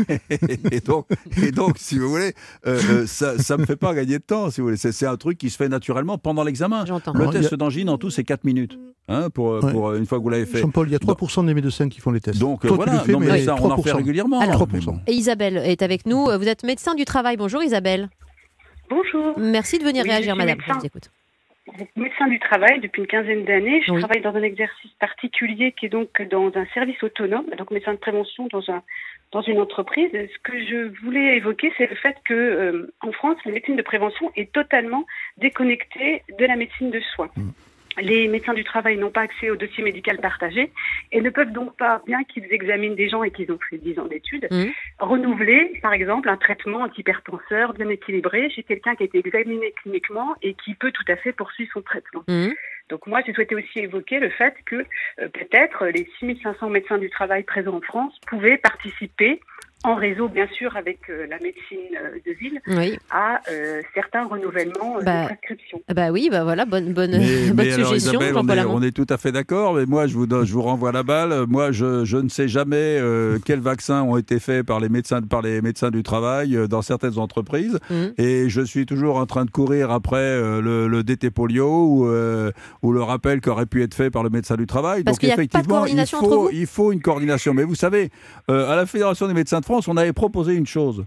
et donc, si vous voulez, ça me fait pas gagner de temps, si vous voulez. C'est un truc qui se fait naturellement pendant l'examen. J'entends. Le test d'angine, en tout, c'est 4 minutes. Pour une fois que vous l'avez fait. Jean-Paul, il y a 3% des médecins qui font les tests. Donc voilà, ça, on en fait régulièrement. Alors, et Isabelle est avec nous. Vous êtes médecin du travail. Bonjour Isabelle. Bonjour. Merci de venir réagir, madame. Je vous écoute. Médecin du travail depuis une quinzaine d'années. Je travaille dans un exercice particulier qui est donc dans un service autonome, donc médecin de prévention dans une entreprise. Ce que je voulais évoquer, c'est le fait que en France, la médecine de prévention est totalement déconnectée de la médecine de soins. Les médecins du travail n'ont pas accès au dossier médical partagé et ne peuvent donc pas, bien qu'ils examinent des gens et qu'ils ont fait 10 ans d'études, renouveler, par exemple, un traitement antihypertenseur bien équilibré chez quelqu'un qui a été examiné cliniquement et qui peut tout à fait poursuivre son traitement. Donc moi, j'ai souhaité aussi évoquer le fait que peut-être les 6500 médecins du travail présents en France pouvaient participer en réseau, bien sûr, avec la médecine de ville, à certains renouvellements de prescription. Voilà, bonne suggestion. Isabelle, on est tout à fait d'accord, mais moi, je vous renvoie la balle. Moi, je ne sais jamais quels vaccins ont été faits par les médecins du travail dans certaines entreprises, et je suis toujours en train de courir après le DT polio ou le rappel qui aurait pu être fait par le médecin du travail. Parce qu'il n'y a pas de coordination entre vous. Il faut une coordination. Mais vous savez, à la Fédération des médecins de France, on avait proposé une chose,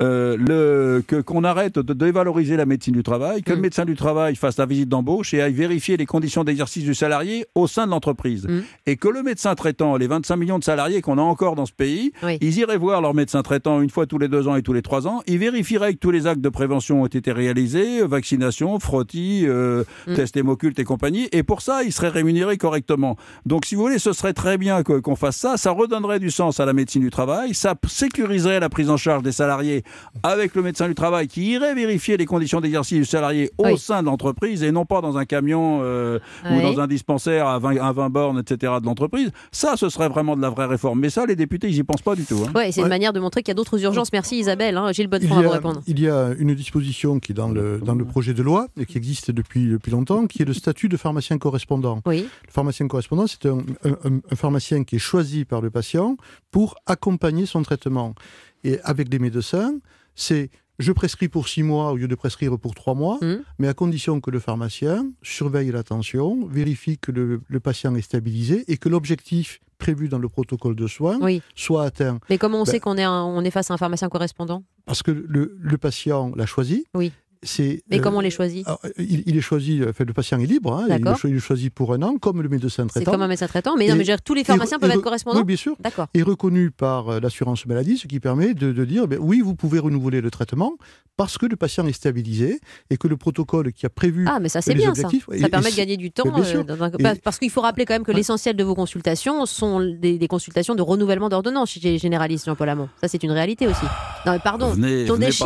qu'on arrête de dévaloriser la médecine du travail, que le médecin du travail fasse la visite d'embauche et aille vérifier les conditions d'exercice du salarié au sein de l'entreprise. Et que le médecin traitant, les 25 millions de salariés qu'on a encore dans ce pays, ils iraient voir leur médecin traitant une fois tous les 2 ans et tous les 3 ans, ils vérifieraient que tous les actes de prévention ont été réalisés, vaccination, frottis, tests hémocultes et compagnie, et pour ça, ils seraient rémunérés correctement. Donc si vous voulez, ce serait très bien qu'on fasse ça, ça redonnerait du sens à la médecine du travail, ça sécuriserait la prise en charge des salariés avec le médecin du travail qui irait vérifier les conditions d'exercice du salarié au sein de l'entreprise et non pas dans un camion ou dans un dispensaire à 20 bornes, etc. de l'entreprise. Ça, ce serait vraiment de la vraie réforme. Mais ça, les députés, ils n'y pensent pas du tout. C'est une manière de montrer qu'il y a d'autres urgences. Merci Isabelle. Gilles Bonnefond va vous répondre. Il y a une disposition qui est dans le projet de loi et qui existe depuis longtemps, qui est le statut de pharmacien correspondant. Le pharmacien correspondant, c'est un pharmacien qui est choisi par le patient pour accompagner son traitement. Et avec les médecins, c'est je prescris pour 6 mois au lieu de prescrire pour 3 mois, mais à condition que le pharmacien surveille la tension, vérifie que le patient est stabilisé et que l'objectif prévu dans le protocole de soins soit atteint. Mais comment on sait qu'on est face à un pharmacien correspondant ? Parce que le patient l'a choisi. Mais comment on les choisit? Il est choisi, le patient est libre, hein, il est choisi pour un an, comme le médecin traitant. C'est comme un médecin traitant, mais tous les pharmaciens peuvent être correspondants? Oui, bien sûr. D'accord. Et reconnu par l'assurance maladie, ce qui permet de dire, oui, vous pouvez renouveler le traitement parce que le patient est stabilisé et que le protocole qui a prévu mais ça c'est bien objectifs... Ça permet de gagner du temps. Parce qu'il faut rappeler quand même que l'essentiel de vos consultations sont des consultations de renouvellement d'ordonnance chez les généralistes, Jean-Paul Hamon. Ça c'est une réalité aussi. Non mais pardon, venez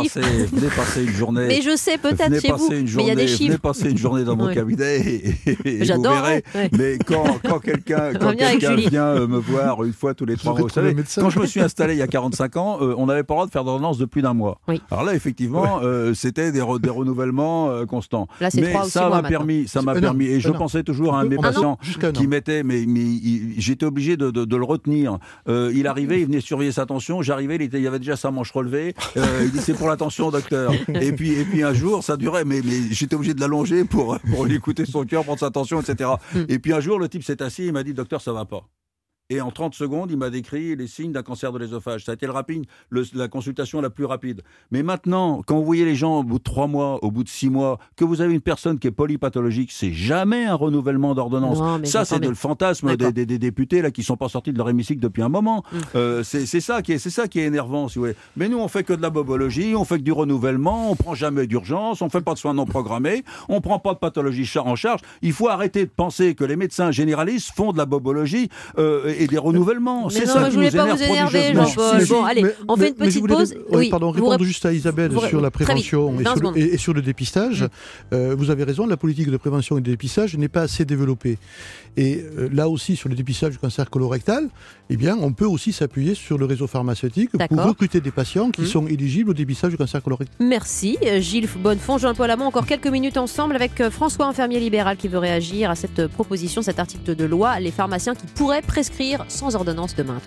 passer une journée. Mais je sais peut-être chez vous, mais il y a des chiffres. Venez passer une journée dans mon cabinet et vous verrez. Mais quand quelqu'un vient me voir une fois tous les 3 mois, vous savez, quand je me suis installé il y a 45 ans, on n'avait pas le droit de faire d'ordonnance de plus d'un mois. Oui. Alors là, effectivement, c'était des renouvellements constants. Là, c'est 3 ou 6 mois maintenant. Ça m'a permis, et je pensais toujours à un de mes patients qui mettait, mais j'étais obligé de le retenir. Il arrivait, il venait surveiller sa tension, j'arrivais, il y avait déjà sa manche relevée, il dit c'est pour la tension, docteur. Et puis un jour, ça durait, mais j'étais obligé de l'allonger pour lui écouter son cœur, prendre sa tension, etc. Et puis un jour, le type s'est assis, il m'a dit docteur, ça va pas. Et en 30 secondes, il m'a décrit les signes d'un cancer de l'œsophage. Ça a été la consultation la plus rapide. Mais maintenant, quand vous voyez les gens au bout de 3 mois, au bout de 6 mois, que vous avez une personne qui est polypathologique, c'est jamais un renouvellement d'ordonnance. Ça, c'est le fantasme des députés là, qui ne sont pas sortis de leur hémicycle depuis un moment. C'est ça qui est énervant, si vous voulez. Mais nous, on fait que de la bobologie, on fait que du renouvellement, on ne prend jamais d'urgence, on ne fait pas de soins non programmés, on ne prend pas de pathologie en charge. Il faut arrêter de penser que les médecins généralistes font de la bobologie et des renouvellements. C'est ça qui nous énerve. Je voulais pas vous énerver, Jean-Paul. Bon, allez, on fait une petite pause. Répondre juste à Isabelle sur la prévention et sur le dépistage. Vous avez raison, la politique de prévention et de dépistage n'est pas assez développée. Et là aussi, sur le dépistage du cancer colorectal, eh bien, on peut aussi s'appuyer sur le réseau pharmaceutique pour recruter des patients qui sont éligibles au dépistage du cancer colorectal. Merci. Gilles Bonnefond, Jean-Paul Hamon, encore quelques minutes ensemble avec François, infirmier libéral, qui veut réagir à cette proposition, cet article de loi, les pharmaciens qui pourraient prescrire sans ordonnance demain.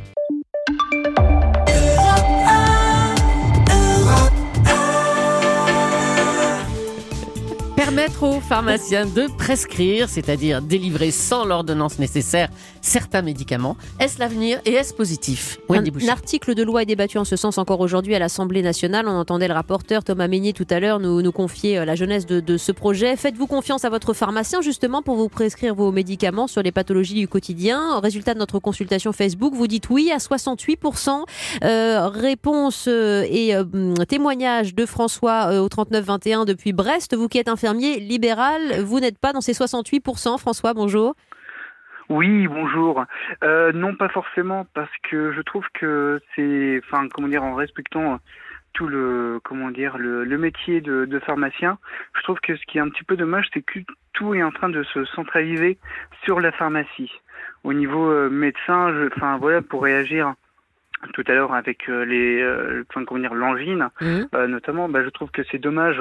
Permettre aux pharmaciens de prescrire, c'est-à-dire délivrer sans l'ordonnance nécessaire certains médicaments, est-ce l'avenir et est-ce positif? Un article de loi est débattu en ce sens encore aujourd'hui à l'Assemblée nationale. On entendait le rapporteur Thomas Mesnier tout à l'heure nous confier la genèse de ce projet. Faites-vous confiance à votre pharmacien justement pour vous prescrire vos médicaments sur les pathologies du quotidien? Résultat de notre consultation Facebook, vous dites oui à 68%. Réponse et témoignage de François au 3921 depuis Brest. Vous qui êtes infirmier libéral, vous n'êtes pas dans ces 68%. François, bonjour. Oui, bonjour. Non, pas forcément, parce que je trouve que c'est, en respectant tout le métier de pharmacien, je trouve que ce qui est un petit peu dommage, c'est que tout est en train de se centraliser sur la pharmacie. Au niveau médecin, pour réagir tout à l'heure avec l'angine, notamment, je trouve que c'est dommage,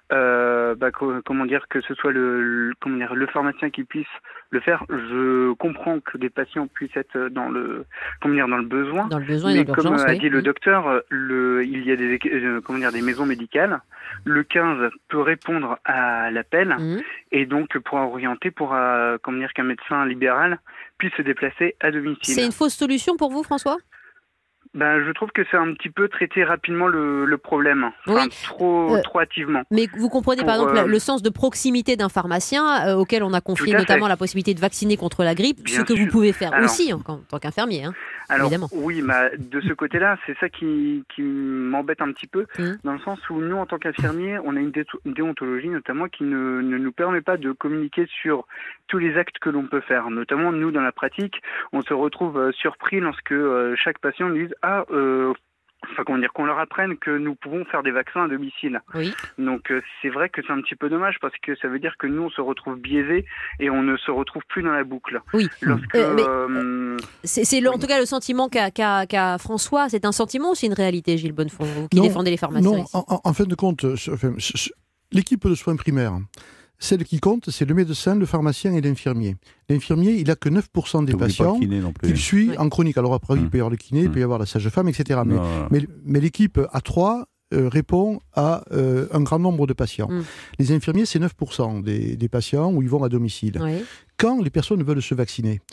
que ce soit le pharmacien qui puisse le faire. Je comprends que des patients puissent être dans le besoin. Dans le besoin, mais comme a dit le docteur, il y a des maisons médicales. Le 15 peut répondre à l'appel et donc pourra orienter qu'un médecin libéral puisse se déplacer à domicile. C'est une fausse solution pour vous, François ? Je trouve que c'est un petit peu traiter rapidement le problème, trop hâtivement. Mais vous comprenez par exemple le sens de proximité d'un pharmacien auquel on a confié notamment la possibilité de vacciner contre la grippe, bien ce que sûr. Vous pouvez faire aussi en tant qu'infirmier, évidemment. Oui, de ce côté-là, c'est ça qui m'embête un petit peu, dans le sens où nous, en tant qu'infirmiers, on a une déontologie notamment qui ne nous permet pas de communiquer sur tous les actes que l'on peut faire. Notamment, nous, dans la pratique, on se retrouve surpris lorsque chaque patient nous dise qu'on leur apprenne que nous pouvons faire des vaccins à domicile. Oui. Donc c'est vrai que c'est un petit peu dommage parce que ça veut dire que nous on se retrouve biaisés et on ne se retrouve plus dans la boucle. Oui. C'est en tout cas le sentiment qu'a François. C'est un sentiment ou c'est une réalité, Gilles Bonnefond, vous qui défendez les pharmaciens? Non, en fin de compte, l'équipe de soins primaires, celle qui compte, c'est le médecin, le pharmacien et l'infirmier. L'infirmier, il n'a que 9% des patients qu'il suit en chronique. Alors après, il peut y avoir le kiné, il peut y avoir la sage-femme, etc. Mais l'équipe A3 répond à un grand nombre de patients. Les infirmiers, c'est 9% des patients où ils vont à domicile. Oui. Quand les personnes veulent se vacciner,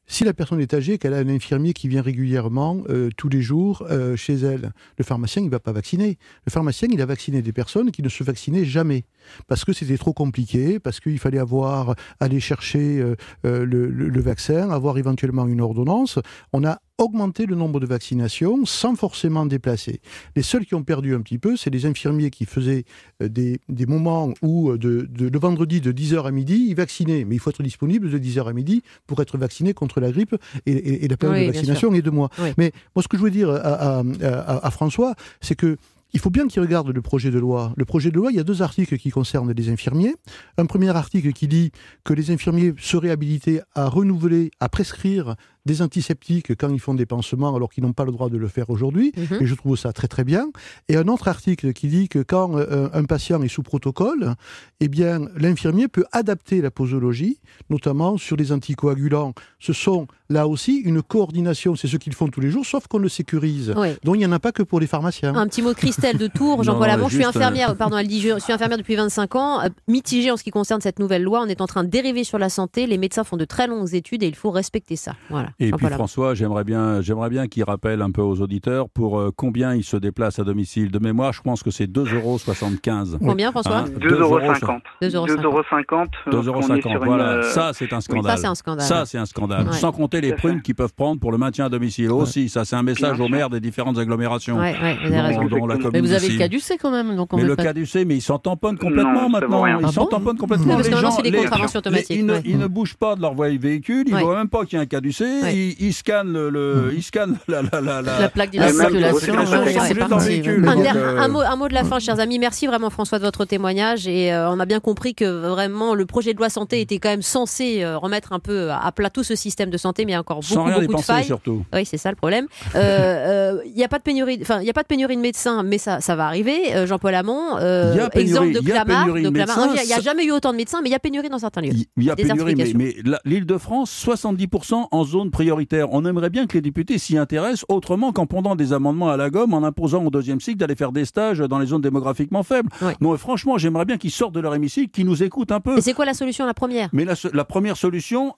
Si la personne est âgée, qu'elle a un infirmier qui vient régulièrement, tous les jours, chez elle, le pharmacien, il ne va pas vacciner. Le pharmacien, il a vacciné des personnes qui ne se vaccinaient jamais. Parce que c'était trop compliqué, parce qu'il fallait aller chercher le vaccin, avoir éventuellement une ordonnance. On a augmenté le nombre de vaccinations sans forcément déplacer. Les seuls qui ont perdu un petit peu, c'est les infirmiers qui faisaient des moments où, le vendredi de 10h à midi, ils vaccinaient. Mais il faut être disponible de 10h à midi pour être vacciné contre la grippe et la période de vaccination est 2 mois. Oui. Mais moi, ce que je veux dire à François, c'est que il faut bien qu'il regarde le projet de loi. Le projet de loi, il y a 2 articles qui concernent les infirmiers. Un premier article qui dit que les infirmiers seraient habilités à renouveler, à prescrire des antiseptiques quand ils font des pansements alors qu'ils n'ont pas le droit de le faire aujourd'hui. Et je trouve ça très très bien. Et un autre article qui dit que quand un patient est sous protocole, eh bien l'infirmier peut adapter la posologie, notamment sur les anticoagulants. Ce sont là aussi une coordination, c'est ce qu'ils font tous les jours, sauf qu'on le sécurise. Oui. Donc il n'y en a pas que pour les pharmaciens. Un petit mot de Christelle de Tours, Jean-Paul Amont, je suis infirmière, elle dit je suis infirmière depuis 25 ans, mitigée en ce qui concerne cette nouvelle loi, on est en train de dériver sur la santé, les médecins font de très longues études et il faut respecter ça. Voilà. Et puis François, j'aimerais bien qu'il rappelle un peu aux auditeurs pour combien il se déplace à domicile. De mémoire, je pense que c'est 2,75 €. Combien, François ? 2,50 €. 2,50 €, voilà. Ça, c'est un scandale. Ça, c'est un scandale. Ouais. Sans compter les primes qu'ils peuvent prendre pour le maintien à domicile. Aussi, ça, c'est un message aux maires des différentes agglomérations. Oui, vous avez raison. Mais vous avez le caducé quand même. Donc mais le caducé, mais ils s'en tamponnent complètement maintenant. Ils s'en tamponnent complètement. Parce que maintenant, c'est des contraventions automatiques. Ils ne bougent pas de leur véhicule, ils ne voient même pas qu'il y a un caducé. Ils scannent la plaque d'immatriculation. Un mot de la fin, chers amis. Merci vraiment François de votre témoignage et on a bien compris que vraiment le projet de loi santé était quand même censé remettre un peu à plat tout ce système de santé, mais il y a encore beaucoup de failles. Surtout. Oui, c'est ça le problème. Il n'y a pas de pénurie de médecins, mais ça va arriver. Jean-Paul Amont, exemple de Clamart. Il n'y a jamais eu autant de médecins, mais il y a pénurie dans certains lieux. Il y a pénurie, mais l'Île-de-France, 70% en zone prioritaire. On aimerait bien que les députés s'y intéressent autrement qu'en pondant des amendements à la gomme, en imposant au 2e cycle d'aller faire des stages dans les zones démographiquement faibles. Oui. Non, franchement, j'aimerais bien qu'ils sortent de leur hémicycle, qu'ils nous écoutent un peu. Et c'est quoi la solution, la première ? Mais la première solution,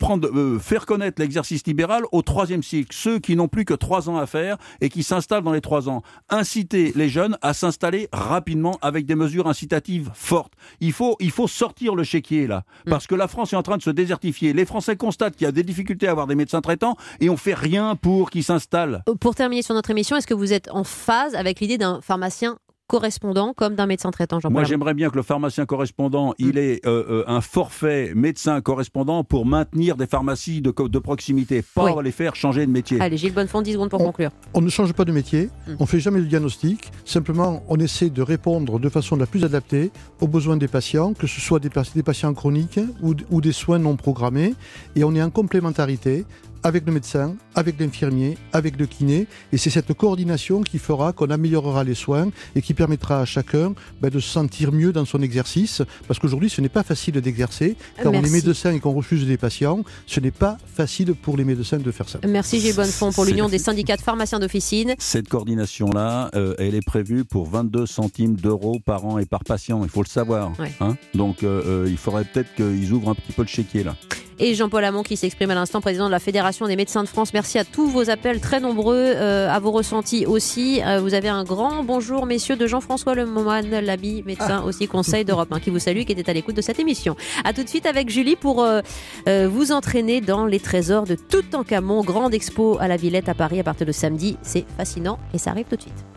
faire connaître l'exercice libéral au 3e cycle, ceux qui n'ont plus que 3 ans à faire et qui s'installent dans les 3 ans. Inciter les jeunes à s'installer rapidement avec des mesures incitatives fortes. Il faut sortir le chéquier là, parce que la France est en train de se désertifier. Les Français constatent qu'il y a des difficultés à avoir des médecins traitants et on fait rien pour qu'ils s'installent. Pour terminer sur notre émission, est-ce que vous êtes en phase avec l'idée d'un pharmacien correspondant comme d'un médecin traitant, Jean-Paul? Moi, j'aimerais bien que le pharmacien correspondant, il ait un forfait médecin correspondant pour maintenir des pharmacies de proximité, pas les faire changer de métier. Allez, Gilles Bonnefond, 10 secondes pour conclure. On ne change pas de métier, on ne fait jamais de diagnostic, simplement on essaie de répondre de façon la plus adaptée aux besoins des patients, que ce soit des patients chroniques ou des soins non programmés, et on est en complémentarité avec le médecin, avec l'infirmier, avec le kiné. Et c'est cette coordination qui fera qu'on améliorera les soins et qui permettra à chacun de se sentir mieux dans son exercice. Parce qu'aujourd'hui, ce n'est pas facile d'exercer. Quand on est médecin et qu'on refuse des patients, ce n'est pas facile pour les médecins de faire ça. Merci Gilles Bonnefond pour l'Union des syndicats de pharmaciens d'officine. Cette coordination-là, elle est prévue pour 22 centimes d'euros par an et par patient. Il faut le savoir. Ouais. Donc, il faudrait peut-être qu'ils ouvrent un petit peu le chéquier là. Et Jean-Paul Amont qui s'exprime à l'instant, président de la Fédération des médecins de France. Merci à tous vos appels, très nombreux, à vos ressentis aussi. Vous avez un grand bonjour, messieurs, de Jean-François Lemoine, l'ami médecin aussi conseil d'Europe 1, qui vous salue et qui était à l'écoute de cette émission. A tout de suite avec Julie pour vous entraîner dans les trésors de Toutankhamon, grande expo à la Villette à Paris à partir de samedi. C'est fascinant et ça arrive tout de suite.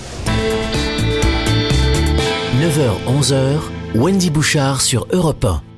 9h-11h, Wendy Bouchard sur Europe 1.